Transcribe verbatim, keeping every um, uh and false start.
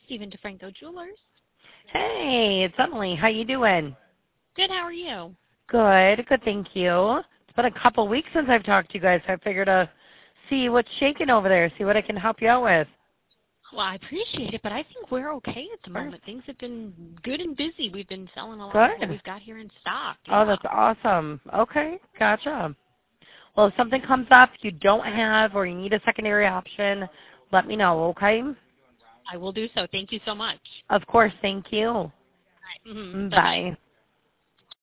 Stephen DeFranco Jewelers. Hey, it's Emily. How you doing? Good, how are you? Good, good, thank you. It's been a couple weeks since I've talked to you guys, so I figured to see what's shaking over there, see what I can help you out with. Well, I appreciate it, but I think we're okay at the Sure. moment. Things have been good and busy. We've been selling a lot of what Good. we've got here in stock. Oh, Yeah. that's awesome. Okay, gotcha. Well, if something comes up you don't have or you need a secondary option, let me know, okay? I will do so. Thank you so much. Of course, thank you. Mm-hmm. Bye-bye. Bye.